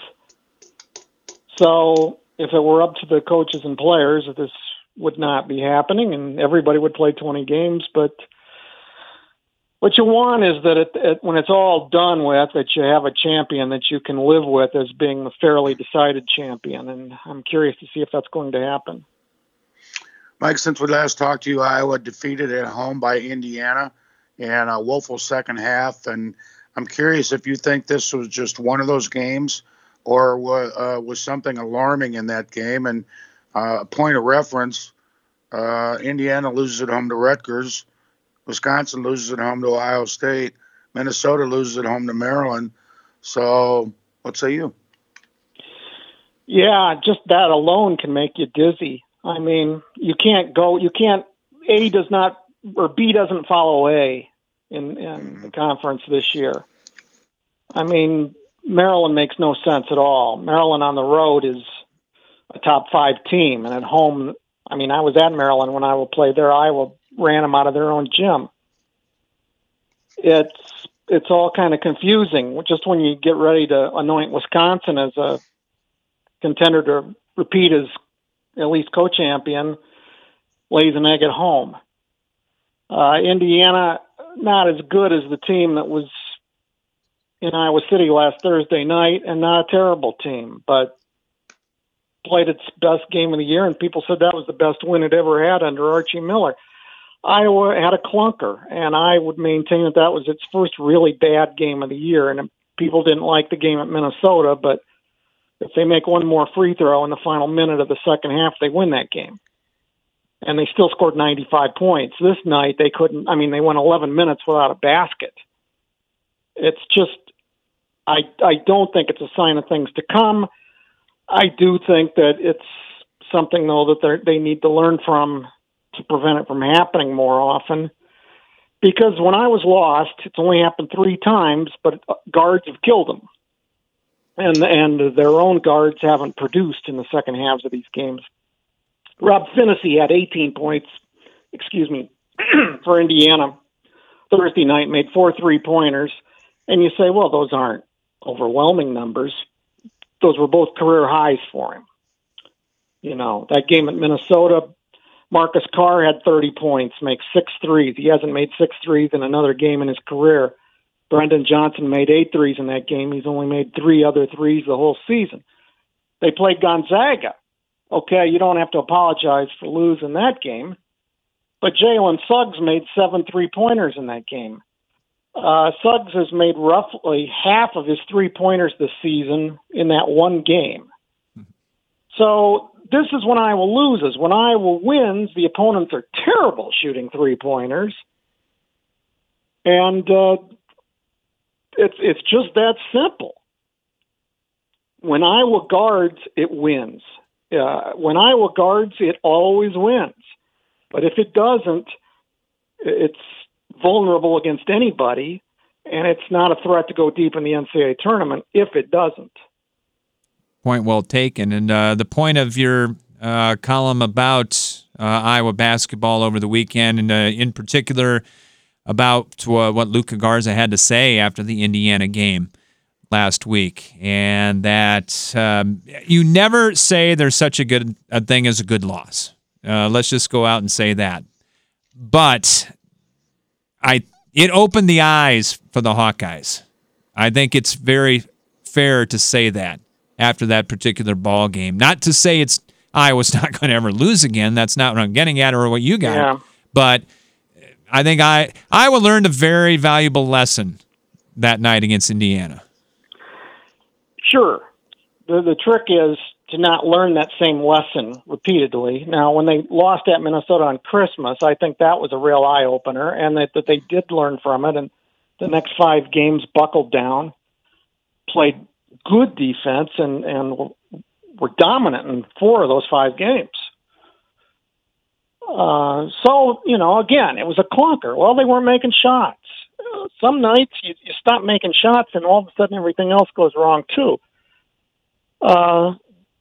So if it were up to the coaches and players, this would not be happening, and everybody would play twenty games. But what you want is that it, it, when it's all done with, that you have a champion that you can live with as being the fairly decided champion. And I'm curious to see if that's going to happen. Mike, since we last talked to you, Iowa defeated at home by Indiana and a woeful second half. And I'm curious if you think this was just one of those games or was, uh, was something alarming in that game. And uh, a point of reference, uh, Indiana loses at home to Rutgers. Wisconsin loses at home to Ohio State. Minnesota loses at home to Maryland. So what say you? Yeah, just that alone can make you dizzy. I mean, you can't go, you can't, A does not, or B doesn't follow A in, in the conference this year. I mean, Maryland makes no sense at all. Maryland on the road is a top five team, and at home, I mean, I was at Maryland when Iowa played there. Iowa ran them out of their own gym. It's it's all kind of confusing. Just when you get ready to anoint Wisconsin as a contender to repeat as at least co-champion, lays an egg at home. Uh, Indiana, not as good as the team that was in Iowa City last Thursday night, and not a terrible team, but played its best game of the year, and people said that was the best win it ever had under Archie Miller. Iowa had a clunker, and I would maintain that that was its first really bad game of the year, and people didn't like the game at Minnesota, but if they make one more free throw in the final minute of the second half, they win that game. And they still scored ninety-five points. This night, they couldn't, I mean, they went eleven minutes without a basket. It's just, I, I don't think it's a sign of things to come. I do think that it's something, though, that they need to learn from to prevent it from happening more often. Because when I was lost, it's only happened three times, but guards have killed them. And, and their own guards haven't produced in the second halves of these games. Rob Finney had eighteen points, excuse me, for Indiana Thursday night, made four three-pointers. And you say, well, those aren't overwhelming numbers. Those were both career highs for him. You know, that game at Minnesota, Marcus Carr had thirty points, makes six threes. He hasn't made six threes in another game in his career. Brendan Johnson made eight threes in that game. He's only made three other threes the whole season. They played Gonzaga. Okay, you don't have to apologize for losing that game. But Jalen Suggs made seven three-pointers in that game. Uh, Suggs has made roughly half of his three-pointers this season in that one game. So this is when Iowa loses. When Iowa wins, the opponents are terrible shooting three-pointers. And uh, it's it's just that simple. When Iowa guards, it wins. Uh, when Iowa guards, it always wins. But if it doesn't, it's vulnerable against anybody, and it's not a threat to go deep in the N C double A tournament if it doesn't. Point well taken. And uh, the point of your uh, column about uh, Iowa basketball over the weekend, and uh, in particular about uh, what Luka Garza had to say after the Indiana game last week, and that um, you never say there's such a good a thing as a good loss. Uh, let's just go out and say that. But I it opened the eyes for the Hawkeyes. I think it's very fair to say that after that particular ball game. Not to say it's Iowa's not going to ever lose again. That's not what I'm getting at or what you got. Yeah. But I think I Iowa learned a very valuable lesson that night against Indiana. Sure. The the trick is to not learn that same lesson repeatedly. Now, when they lost at Minnesota on Christmas, I think that was a real eye-opener, and that, that they did learn from it, and the next five games buckled down, played good defense, and, and were dominant in four of those five games. Uh, so, you know, again, it was a clunker. Well, they weren't making shots. Uh, some nights you, you stop making shots, and all of a sudden everything else goes wrong, too. Uh,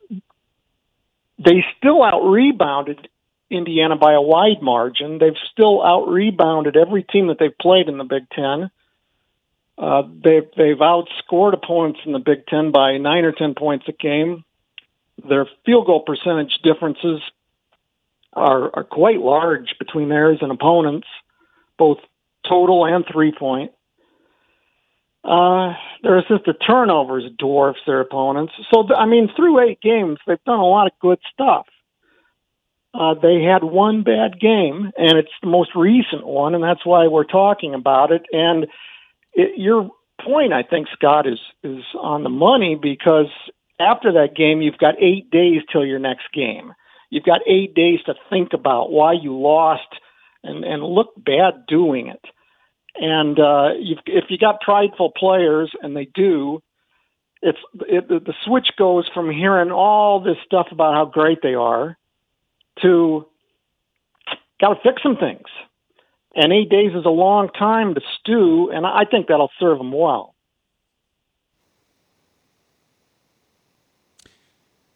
they still out-rebounded Indiana by a wide margin. They've still out-rebounded every team that they've played in the Big Ten. Uh, they've, they've outscored opponents in the Big Ten by nine or ten points a game. Their field goal percentage differences are, are quite large between theirs and opponents, both total and three-point. Uh, their assisted turnovers dwarfs their opponents. So, I mean, through eight games, they've done a lot of good stuff. Uh, they had one bad game, and it's the most recent one, and that's why we're talking about it. And it, your point, I think, Scott, is is on the money, because after that game, you've got eight days till your next game. You've got eight days to think about why you lost and, and look bad doing it. And uh, you've, if you got prideful players, and they do, it's it, the switch goes from hearing all this stuff about how great they are to got to fix some things. And eight days is a long time to stew, and I think that'll serve them well.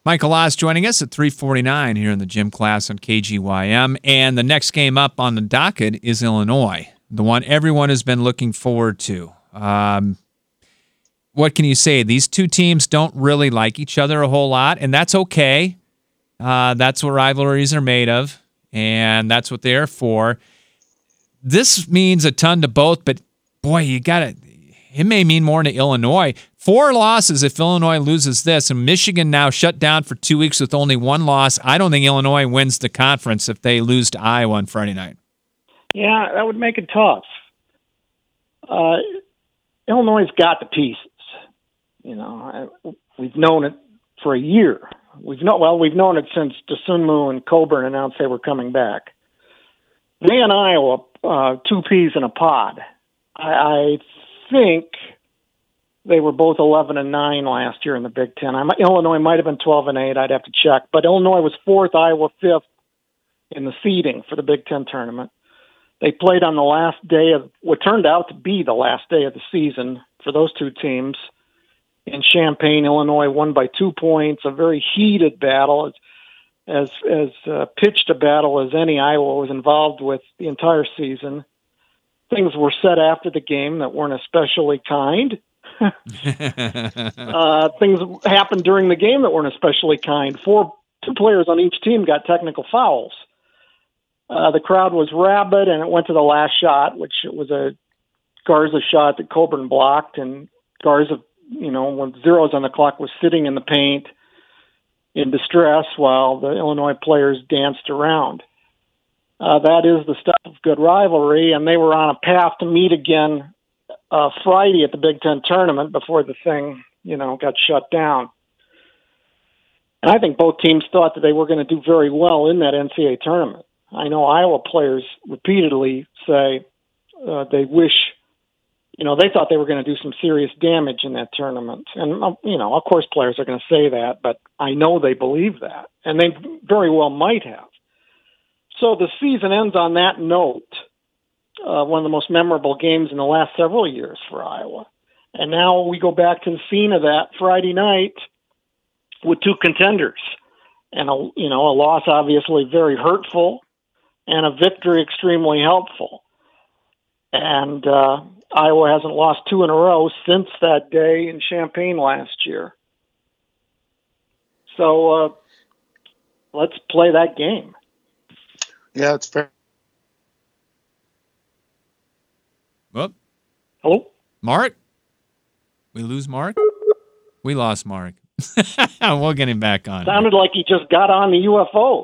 Michael Oz joining us at three forty-nine here in the gym class on K G Y M. And the next game up on the docket is Illinois, the one everyone has been looking forward to. Um, what can you say? These two teams don't really like each other a whole lot, and that's okay. Uh, that's what rivalries are made of, and that's what they're for. This means a ton to both, but boy, you got to. It may mean more to Illinois. Four losses if Illinois loses this, and Michigan now shut down for two weeks with only one loss. I don't think Illinois wins the conference if they lose to Iowa on Friday night. Yeah, that would make it tough. Uh, Illinois's got the pieces. You know, we've known it for a year. We've known well, we've known it since Dosunmu and Coburn announced they were coming back. They and Iowa, uh, two peas in a pod. I, I think they were both eleven and nine last year in the Big Ten. I'm, Illinois might have been twelve and eight. I'd have to check, but Illinois was fourth, Iowa fifth in the seeding for the Big Ten tournament. They played on the last day of what turned out to be the last day of the season for those two teams in Champaign. Illinois won by two points, a very heated battle, as as, as uh, pitched a battle as any Iowa was involved with the entire season. Things were said after the game that weren't especially kind. uh, things happened during the game that weren't especially kind. Four, two players on each team got technical fouls. Uh, the crowd was rabid, and it went to the last shot, which was a Garza shot that Coburn blocked, and Garza, you know, when zeros on the clock, was sitting in the paint in distress while the Illinois players danced around. Uh, that is the stuff of good rivalry, and they were on a path to meet again uh, Friday at the Big Ten tournament before the thing, you know, got shut down. And I think both teams thought that they were going to do very well in that N C double A tournament. I know Iowa players repeatedly say uh, they wish, you know, they thought they were going to do some serious damage in that tournament. And, uh, you know, of course players are going to say that, but I know they believe that, and they very well might have. So the season ends on that note, uh, one of the most memorable games in the last several years for Iowa. And now we go back to the scene of that Friday night with two contenders. And, a, you know, a loss obviously very hurtful and a victory extremely helpful. And uh, Iowa hasn't lost two in a row since that day in Champaign last year. So uh, let's play that game. Yeah, it's fair. Well, hello, Mark. We lose Mark. We lost Mark. We'll get him back on. Sounded like he just got on the U F O.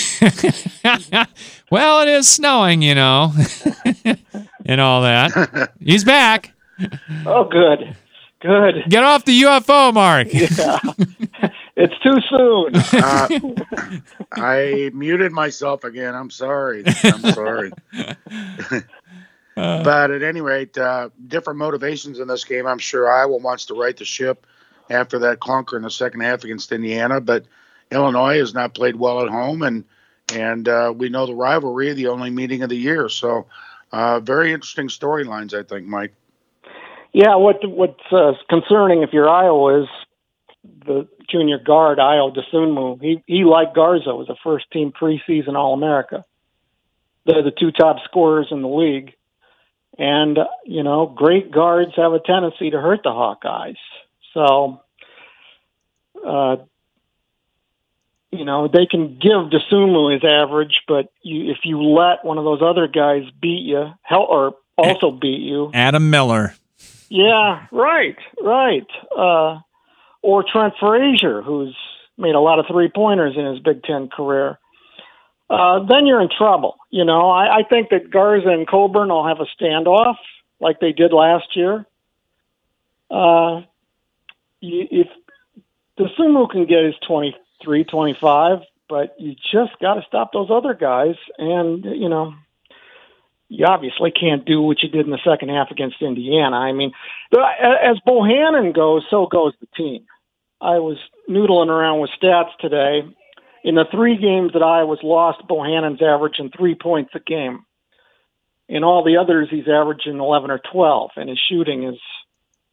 Well, it is snowing, you know, and all that. He's back. Oh, good. Good. Get off the U F O, Mark. Yeah. It's too soon. uh, I muted myself again. I'm sorry. I'm sorry. uh, but at any rate, uh, different motivations in this game. I'm sure Iowa wants to right the ship after that clunker in the second half against Indiana. But Illinois has not played well at home, and and uh, we know the rivalry, the only meeting of the year. So uh, very interesting storylines, I think, Mike. Yeah, what what's uh, concerning if you're Iowa is the junior guard, Ayo Dosunmu. He, he, like Garza, was a first-team preseason All-America. They're the two top scorers in the league. And, uh, you know, great guards have a tendency to hurt the Hawkeyes. So, uh, you know, they can give Dosunmu his average, but you, if you let one of those other guys beat you, hell, or also beat you. Adam Miller. Yeah, right, right. Uh, or Trent Frazier, who's made a lot of three-pointers in his Big Ten career. Uh, then you're in trouble. You know, I, I think that Garza and Coburn will have a standoff like they did last year. Uh, if Dosunmu can get his twenty-three, twenty-five, but you just got to stop those other guys. And, you know, you obviously can't do what you did in the second half against Indiana. I mean, as Bohannon goes, so goes the team. I was noodling around with stats today. In the three games that I was lost, Bohannon's averaging three points a game. In all the others, he's averaging eleven or twelve, and his shooting is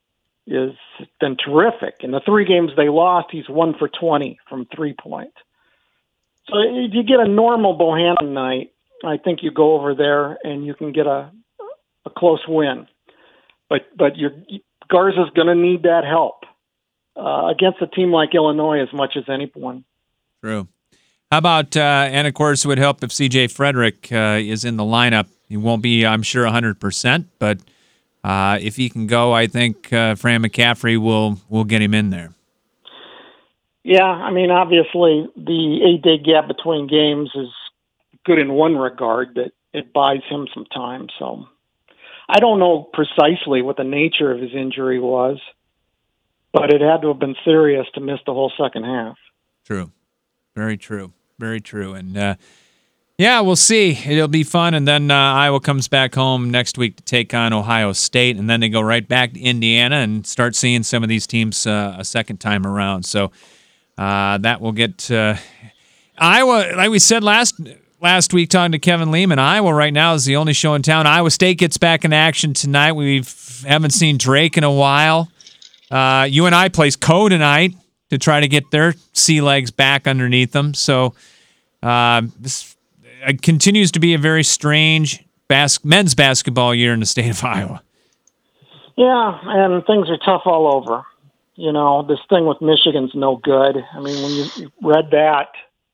is been terrific. In the three games they lost, he's one for twenty from three-point. So if you get a normal Bohannon night, I think you go over there and you can get a a close win. But but your Garza's going to need that help uh, against a team like Illinois as much as anyone. True. How about, uh, and of course it would help if C J Frederick uh, is in the lineup. He won't be, I'm sure, one hundred percent, but uh, if he can go, I think uh, Fran McCaffrey will will get him in there. Yeah, I mean, obviously the eight-day gap between games is good in one regard, that it buys him some time. So I don't know precisely what the nature of his injury was, but it had to have been serious to miss the whole second half. True. Very true. Very true. And, uh, yeah, we'll see. It'll be fun. And then uh, Iowa comes back home next week to take on Ohio State, and then they go right back to Indiana and start seeing some of these teams uh, a second time around. So uh, that will get uh, Iowa, like we said last last week talking to Kevin Lehman, Iowa right now is the only show in town. Iowa State gets back in action tonight. We haven't seen Drake in a while. Uh, U N I plays Co tonight to try to get their sea legs back underneath them. So uh, this continues to be a very strange bas- men's basketball year in the state of Iowa. Yeah, and things are tough all over. You know, this thing with Michigan's no good. I mean, when you, you read that,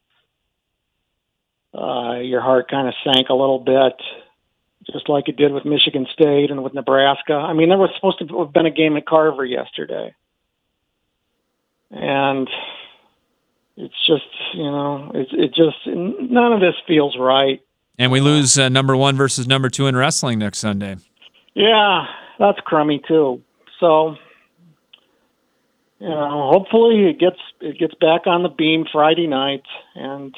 uh, your heart kind of sank a little bit, just like it did with Michigan State and with Nebraska. I mean, there was supposed to have been a game at Carver yesterday. And it's just, you know, it, it just, none of this feels right. And we lose uh, number one versus number two in wrestling next Sunday. Yeah, that's crummy too. So, you know, hopefully it gets it gets back on the beam Friday night, and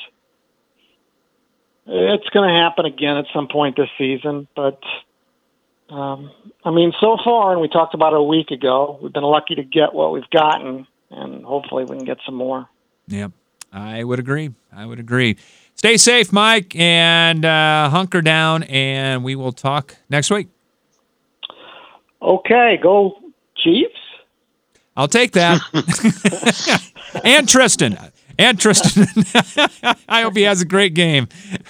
it's going to happen again at some point this season. But, um, I mean, so far, and we talked about it a week ago, we've been lucky to get what we've gotten. And hopefully we can get some more. Yep, I would agree. I would agree. Stay safe, Mike, and uh, hunker down, and we will talk next week. Okay, go Chiefs. I'll take that. And Tristan. And Tristan. I hope he has a great game.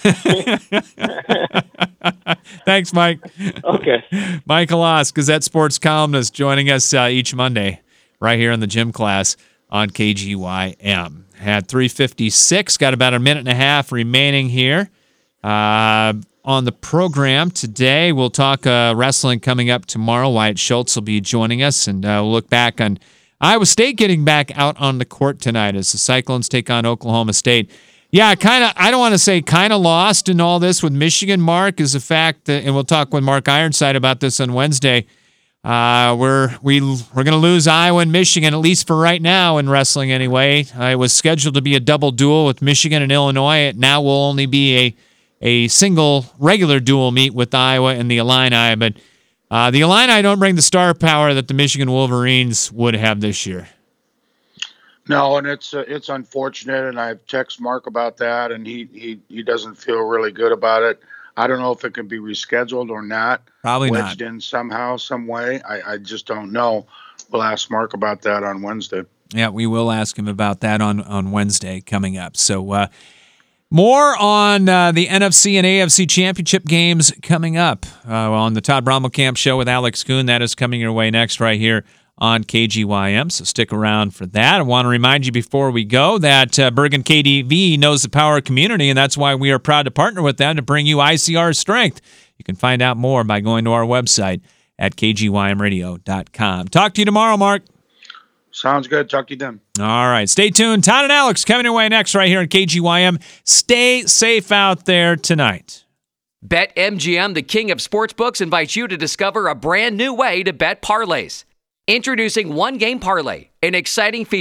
Thanks, Mike. Okay. Mike Halas, Gazette Sports columnist, joining us uh, each Monday right here in the gym class on K G Y M. Had three fifty-six, got about a minute and a half remaining here uh, on the program today. We'll talk uh, wrestling coming up tomorrow. Wyatt Schultz will be joining us, and uh, we'll look back on Iowa State getting back out on the court tonight as the Cyclones take on Oklahoma State. Yeah, kind of. I don't want to say kind of lost in all this with Michigan, Mark, is the fact that, and we'll talk with Mark Ironside about this on Wednesday. Uh, we're we we're gonna lose Iowa and Michigan, at least for right now in wrestling anyway. Uh, it was scheduled to be a double duel with Michigan and Illinois. It now will only be a a single regular dual meet with Iowa and the Illini. But uh, the Illini don't bring the star power that the Michigan Wolverines would have this year. No, and it's uh, it's unfortunate, and I've texted Mark about that, and he, he he doesn't feel really good about it. I don't know if it can be rescheduled or not. Probably wedged not. in somehow, some way. I, I just don't know. We'll ask Mark about that on Wednesday. Yeah, we will ask him about that on, on Wednesday coming up. So uh, more on uh, the N F C and A F C championship games coming up uh, on the Todd Brommelkamp Show with Alex Kuhn. That is coming your way next right here on K G Y M, so stick around for that. I want to remind you before we go that uh, Bergen K D V knows the power of community, and that's why we are proud to partner with them to bring you I C R Strength. You can find out more by going to our website at k g y m radio dot com. Talk to you tomorrow, Mark. Sounds good. Talk to you then. All right. Stay tuned. Todd and Alex coming your way next right here on K G Y M. Stay safe out there tonight. BetMGM, the king of sportsbooks, invites you to discover a brand new way to bet parlays. Introducing One Game Parlay, an exciting feature